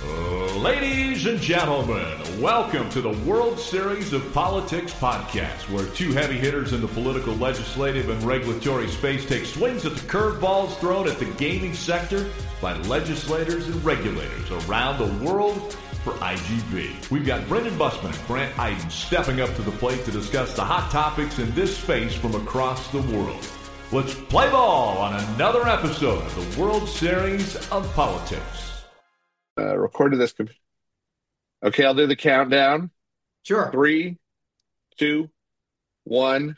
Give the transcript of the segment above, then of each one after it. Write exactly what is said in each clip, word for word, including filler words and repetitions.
Ladies and gentlemen, welcome to the World Series of Politics podcast, where two heavy hitters in the political, legislative, and regulatory space take swings at the curveballs thrown at the gaming sector by legislators and regulators around the world for I G B. We've got Brendan Bussman and Grant Eiden stepping up to the plate to discuss the hot topics in this space from across the world. Let's play ball on another episode of the World Series of Politics. Uh, recorded this. Comp- okay, I'll do the countdown. Sure. Three, two, one.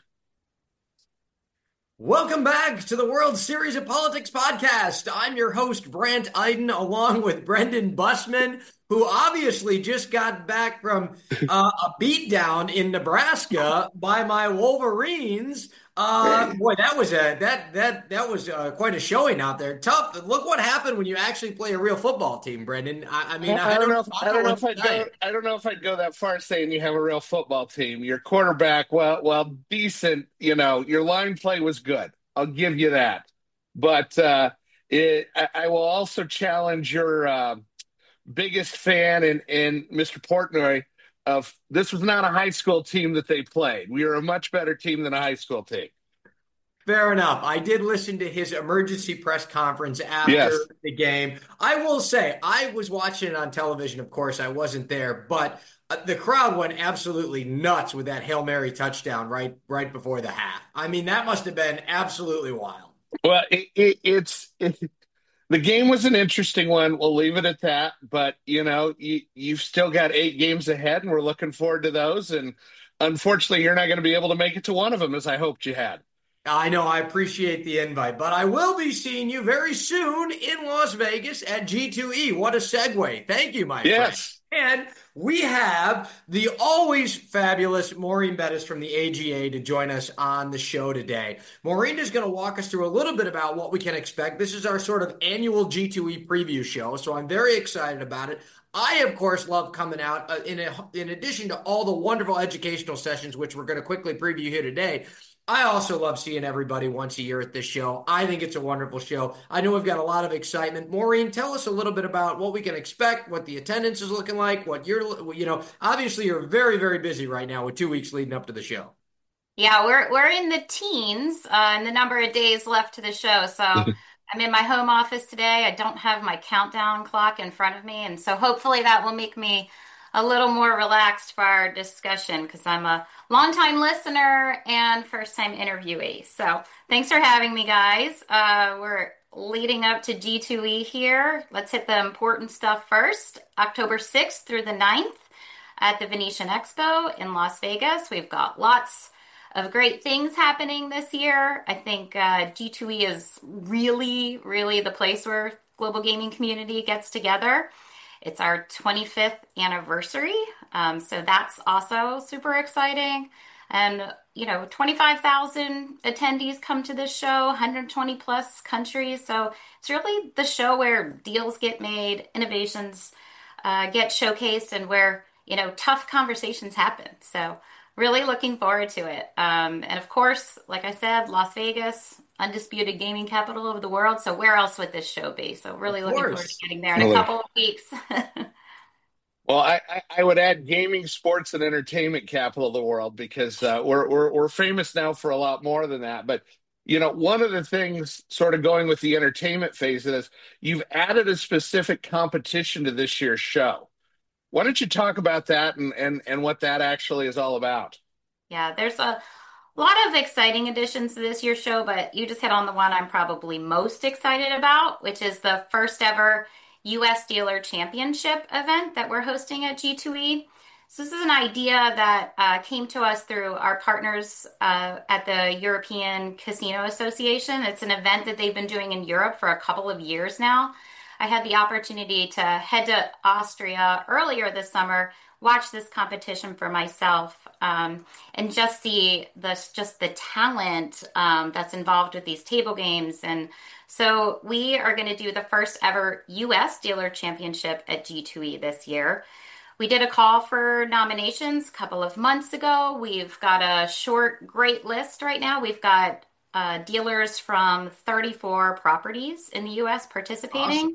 Welcome back to the World Series of Politics podcast. I'm your host, Brant Eiden, along with Brendan Bussman, who obviously just got back from uh, a beatdown in Nebraska by my Wolverines. Uh, boy, that was a that that that was uh, quite a showing out there. Tough. Look what happened when you actually play a real football team, Brendan. I, I mean, I, I, I don't don't know. If, I don't know if I'd go. I don't know if I'd go that far saying you have a real football team. Your quarterback, well, well, decent. You know, your line play was good. I'll give you that. But uh, it, I, I will also challenge your uh, biggest fan and and Mister Portnoy. Of this was not a high school team that they played. We are a much better team than a high school team. Fair enough. I did listen to his emergency press conference after Yes. the game. I will say, I was watching it on television. Of course, I wasn't there, but uh, the crowd went absolutely nuts with that Hail Mary touchdown right right before the half. I mean, that must have been absolutely wild. Well, it, it, it's it, the game was an interesting one. We'll leave it at that. But you know, you, you've still got eight games ahead, and we're looking forward to those. And unfortunately, you're not going to be able to make it to one of them, as I hoped you had. I know, I appreciate the invite, but I will be seeing you very soon in Las Vegas at G two E. What a segue. Thank you, my Yes. friend. And we have the always fabulous Maureen Bettis from the A G A to join us on the show today. Maureen is going to walk us through a little bit about what we can expect. This is our sort of annual G two E preview show, so I'm very excited about it. I, of course, love coming out uh, in, a, in addition to all the wonderful educational sessions, which we're going to quickly preview here today. I also love seeing everybody once a year at this show. I think it's a wonderful show. I know we've got a lot of excitement. Maureen, tell us a little bit about what we can expect, what the attendance is looking like, what you're, you know, obviously you're very, very busy right now with two weeks leading up to the show. Yeah, we're we're in the teens uh, and the number of days left to the show. So I'm in my home office today. I don't have my countdown clock in front of me. And so hopefully that will make me a little more relaxed for our discussion because I'm a longtime listener and first-time interviewee. So thanks for having me, guys. Uh, we're leading up to G two E here. Let's hit the important stuff first. October sixth through the ninth at the Venetian Expo in Las Vegas. We've got lots of great things happening this year. I think uh, G two E is really, really the place where global gaming community gets together. It's our twenty-fifth anniversary, um, so that's also super exciting. And, you know, twenty-five thousand attendees come to this show, one hundred twenty plus countries. So it's really the show where deals get made, innovations uh, get showcased, and where, you know, tough conversations happen. So really looking forward to it. Um, and of course, like I said, Las Vegas, undisputed gaming capital of the world. So where else would this show be? So really looking forward to getting there in a couple of weeks. Well, I, I, I would add gaming, sports, and entertainment capital of the world because uh, we're, we're we're famous now for a lot more than that. But you know, one of the things, sort of going with the entertainment phase of this, you've added a specific competition to this year's show. Why don't you talk about that and and and what that actually is all about? Yeah, there's a lot of exciting additions to this year's show, but you just hit on the one I'm probably most excited about, which is the first ever U S Dealer Championship event that we're hosting at G two E. So this is an idea that uh, came to us through our partners uh, at the European Casino Association. It's an event that they've been doing in Europe for a couple of years now. I had the opportunity to head to Austria earlier this summer, watch this competition for myself, um, and just see this, just the talent um, that's involved with these table games. And so we are going to do the first ever U S Dealer Championship at G two E this year. We did a call for nominations a couple of months ago. We've got a short, great list right now. We've got uh, dealers from thirty-four properties in the U S participating. Awesome.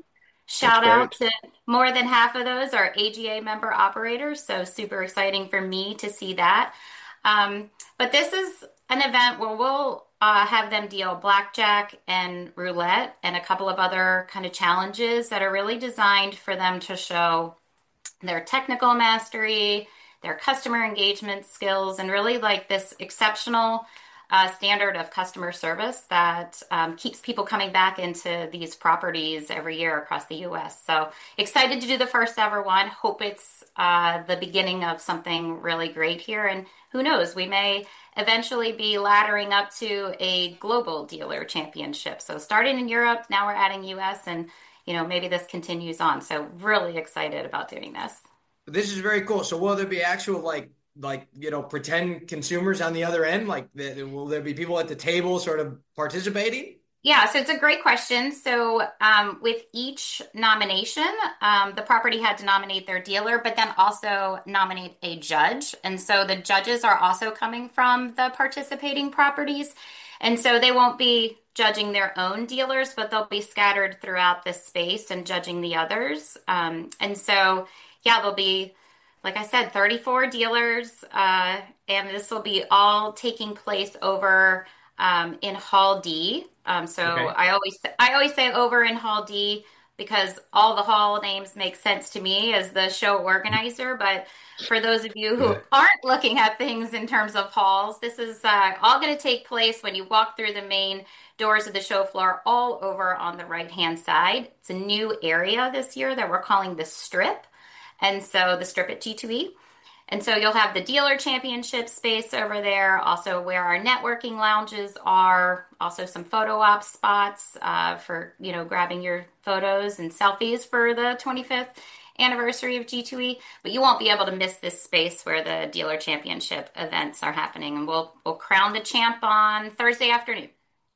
Shout out to more than half of those are A G A member operators, so super exciting for me to see that. Um, but this is an event where we'll uh, have them deal blackjack and roulette and a couple of other kind of challenges that are really designed for them to show their technical mastery, their customer engagement skills, and really like this exceptional uh, standard of customer service that um, keeps people coming back into these properties every year across the U S. So excited to do the first ever one. Hope it's uh, the beginning of something really great here. And who knows, we may eventually be laddering up to a global dealer championship. So starting in Europe, now we're adding U S, and you know, maybe this continues on. So really excited about doing this. This is very cool. So will there be actual like like you know pretend consumers on the other end? Like the, will there be people at the table sort of participating? Yeah, so it's a great question. So um, with each nomination, um, the property had to nominate their dealer, but then also nominate a judge. And so the judges are also coming from the participating properties. And so they won't be judging their own dealers, but they'll be scattered throughout the space and judging the others. Um, and so, yeah, there'll be, like I said, thirty-four dealers, uh, and this will be all taking place over um, in Hall D. Um, so okay. I always I always say over in Hall D because all the hall names make sense to me as the show organizer. But for those of you who aren't looking at things in terms of halls, this is uh, all going to take place when you walk through the main doors of the show floor, all over on the right-hand side. It's a new area this year that we're calling the Strip. And so the Strip at G two E. And so you'll have the dealer championship space over there, also where our networking lounges are, also some photo op spots uh, for, you know, grabbing your photos and selfies for the twenty-fifth anniversary of G two E. But you won't be able to miss this space where the dealer championship events are happening. And we'll we'll crown the champ on Thursday afternoon.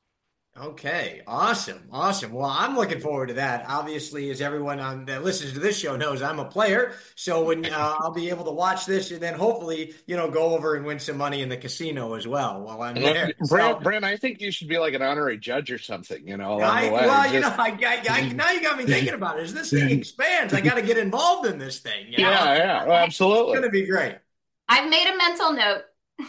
Okay, awesome, awesome. Well, I'm looking forward to that. Obviously, as everyone on that listens to this show knows, I'm a player. So when uh, I'll be able to watch this and then hopefully, you know, go over and win some money in the casino as well while I'm there. Brent, so, Brent, I think you should be like an honorary judge or something, you know, along I, the way. Well, Just... you know, I, I, I, now you got me thinking about it. As this thing expands, I got to get involved in this thing. You know? Yeah, yeah, well, absolutely. It's going to be great. I've made a mental note.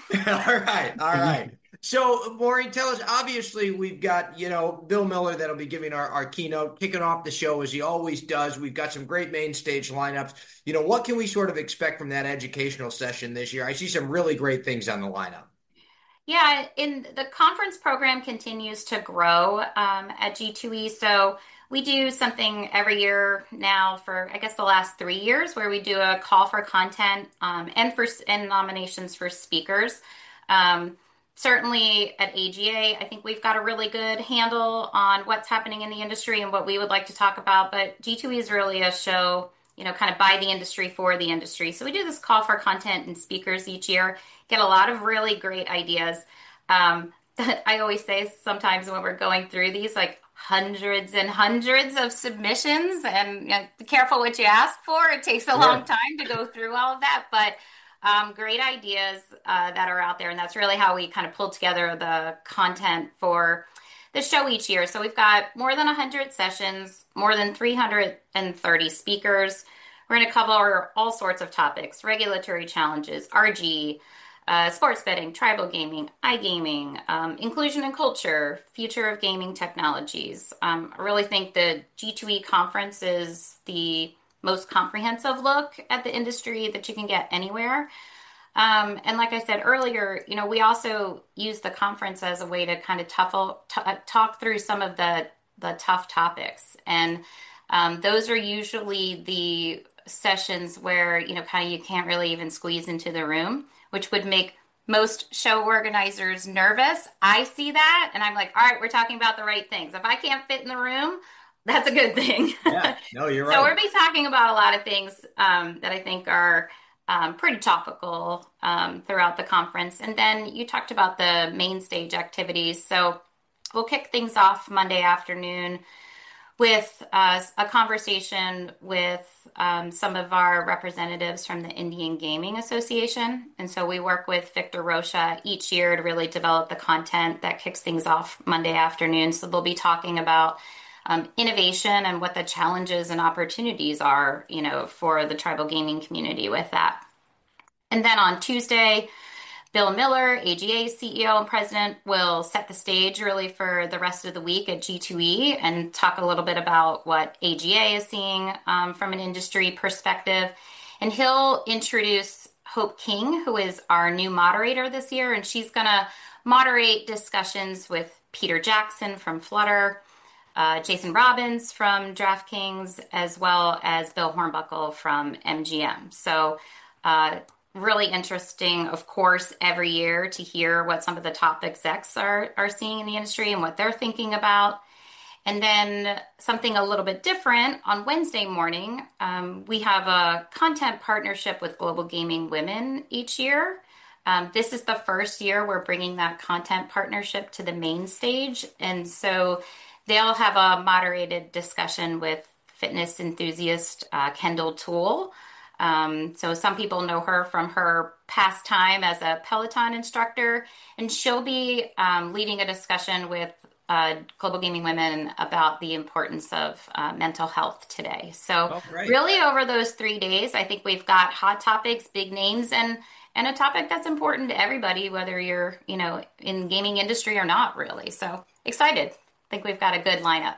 all right, all right. So, Maureen, tell us, obviously, we've got, you know, Bill Miller that'll be giving our, our keynote, kicking off the show as he always does. We've got some great main stage lineups. You know, what can we sort of expect from that educational session this year? I see some really great things on the lineup. Yeah, in the conference program continues to grow um, at G two E. So we do something every year now for, I guess, the last three years where we do a call for content um, and for and nominations for speakers. Um, Certainly at A G A, I think we've got a really good handle on what's happening in the industry and what we would like to talk about. But G two E is really a show, you know, kind of by the industry for the industry. So we do this call for content and speakers each year, get a lot of really great ideas. Um, I always say sometimes when we're going through these, like hundreds and hundreds of submissions, and you know, be careful what you ask for. It takes a long time to go through all of that, but Um, great ideas uh, that are out there. And that's really how we kind of pull together the content for the show each year. So we've got more than one hundred sessions, more than three hundred thirty speakers. We're going to cover all sorts of topics: regulatory challenges, R G, uh, sports betting, tribal gaming, iGaming, um, inclusion and culture, future of gaming technologies. Um, I really think the G two E conference is the most comprehensive look at the industry that you can get anywhere. Um, and like I said earlier, you know, we also use the conference as a way to kind of tuffle, t- talk through some of the, the tough topics. And um, those are usually the sessions where, you know, kind of you can't really even squeeze into the room, which would make most show organizers nervous. I see that and I'm like, all right, we're talking about the right things. If I can't fit in the room, that's a good thing. Yeah, no, you're right. So we'll be talking about a lot of things um, that I think are um, pretty topical um, throughout the conference. And then you talked about the main stage activities. So we'll kick things off Monday afternoon with uh, a conversation with um, some of our representatives from the Indian Gaming Association. And so we work with Victor Rocha each year to really develop the content that kicks things off Monday afternoon. So they'll be talking about um, innovation and what the challenges and opportunities are, you know, for the tribal gaming community with that. And then on Tuesday, Bill Miller, A G A C E O and president, will set the stage really for the rest of the week at G two E and talk a little bit about what A G A is seeing um, from an industry perspective. And he'll introduce Hope King, who is our new moderator this year, and she's going to moderate discussions with Peter Jackson from Flutter, uh, Jason Robbins from DraftKings, as well as Bill Hornbuckle from M G M. So uh, really interesting, of course, every year to hear what some of the top execs are, are seeing in the industry and what they're thinking about. And then something a little bit different on Wednesday morning, um, we have a content partnership with Global Gaming Women each year. Um, this is the first year we're bringing that content partnership to the main stage. And so they'll have a moderated discussion with fitness enthusiast uh, Kendall Toole. Um, so some people know her from her past time as a Peloton instructor, and she'll be um, leading a discussion with uh, Global Gaming Women about the importance of uh, mental health today. So oh, really over those three days, I think we've got hot topics, big names, and and a topic that's important to everybody, whether you're, you know, in the gaming industry or not, really. So excited. I think we've got a good lineup.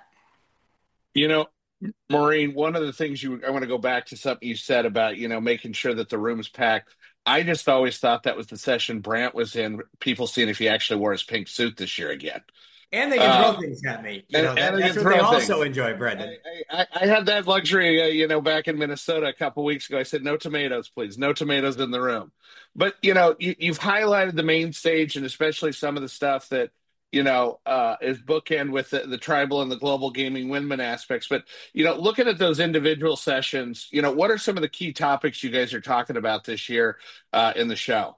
You know, Maureen, one of the things you, I want to go back to something you said about, you know, making sure that the room's packed. I just always thought that was the session Brant was in, people seeing if he actually wore his pink suit this year again. And they can uh, throw things at me. You and, know, that, and that's what they things. also enjoy, Brendan. I, I, I had that luxury, uh, you know, back in Minnesota a couple weeks ago. I said, no tomatoes, please. No tomatoes in the room. But, you know, you, you've highlighted the main stage and especially some of the stuff that, you know, uh, is bookend with the, the tribal and the global gaming women aspects. But, you know, looking at those individual sessions, you know, what are some of the key topics you guys are talking about this year uh, in the show?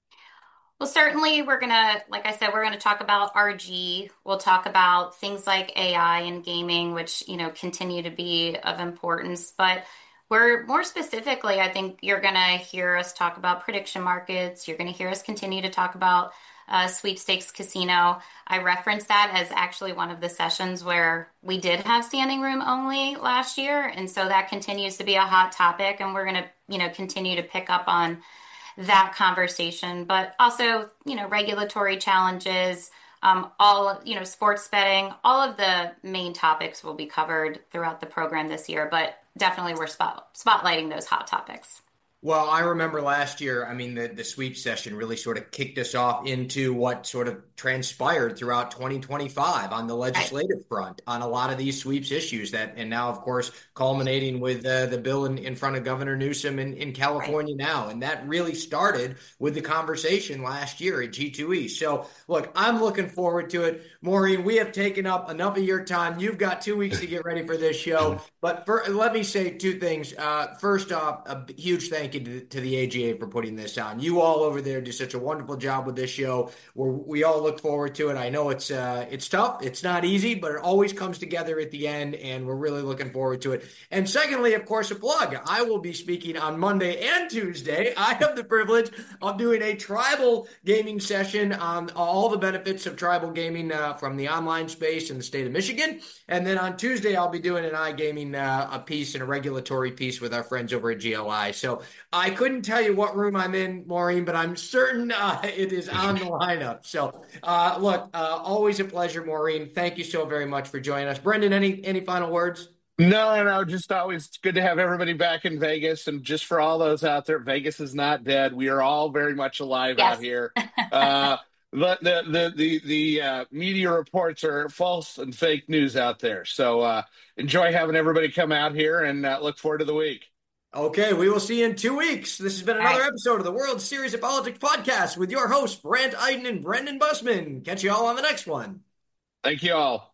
Well, certainly we're going to, like I said, we're going to talk about R G. We'll talk about things like A I and gaming, which, you know, continue to be of importance. But we're more specifically, I think you're going to hear us talk about prediction markets. You're going to hear us continue to talk about uh, sweepstakes casino. I referenced that as actually one of the sessions where we did have standing room only last year. And so that continues to be a hot topic. And we're going to, you know, continue to pick up on that conversation, but also, you know, regulatory challenges, um, all, you know, sports betting, all of the main topics will be covered throughout the program this year, but definitely we're spot, spotlighting those hot topics. Well, I remember last year, I mean, the, the sweep session really sort of kicked us off into what sort of transpired throughout twenty twenty-five on the legislative right. front on a lot of these sweeps issues that, and now, of course, culminating with uh, the bill in, in front of Governor Newsom in, in California right. now. And that really started with the conversation last year at G two E. So, look, I'm looking forward to it. Maureen, we have taken up enough of your time. You've got two weeks to get ready for this show. But for, let me say two things. Uh, first off, a huge thank you to, to the A G A for putting this on. You all over there do such a wonderful job with this show. We're, we all look forward to it. I know it's uh, it's tough. It's not easy, but it always comes together at the end, and we're really looking forward to it. And secondly, of course, a plug. I will be speaking on Monday and Tuesday. I have the privilege of doing a tribal gaming session on all the benefits of tribal gaming uh, from the online space in the state of Michigan. And then on Tuesday, I'll be doing an iGaming uh, a piece and a regulatory piece with our friends over at G L I. So I couldn't tell you what room I'm in, Maureen, but I'm certain uh, it is on the lineup. So, uh, look, uh, always a pleasure, Maureen. Thank you so very much for joining us. Brendan, any any final words? No, no, just always good to have everybody back in Vegas. And just for all those out there, Vegas is not dead. We are all very much alive yes. out here. Uh, the the the the, the uh, media reports are false and fake news out there. So uh, enjoy having everybody come out here and uh, look forward to the week. Okay, we will see you in two weeks. This has been another episode of the World Series of Politics podcast with your hosts, Brant Iden and Brendan Bussman. Catch you all on the next one. Thank you all.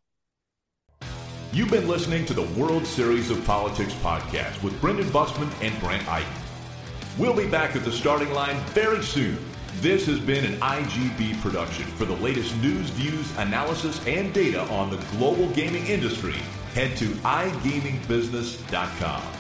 You've been listening to the World Series of Politics podcast with Brendan Bussman and Brant Iden. We'll be back at the starting line very soon. This has been an I G B production. For the latest news, views, analysis, and data on the global gaming industry, head to i gaming business dot com.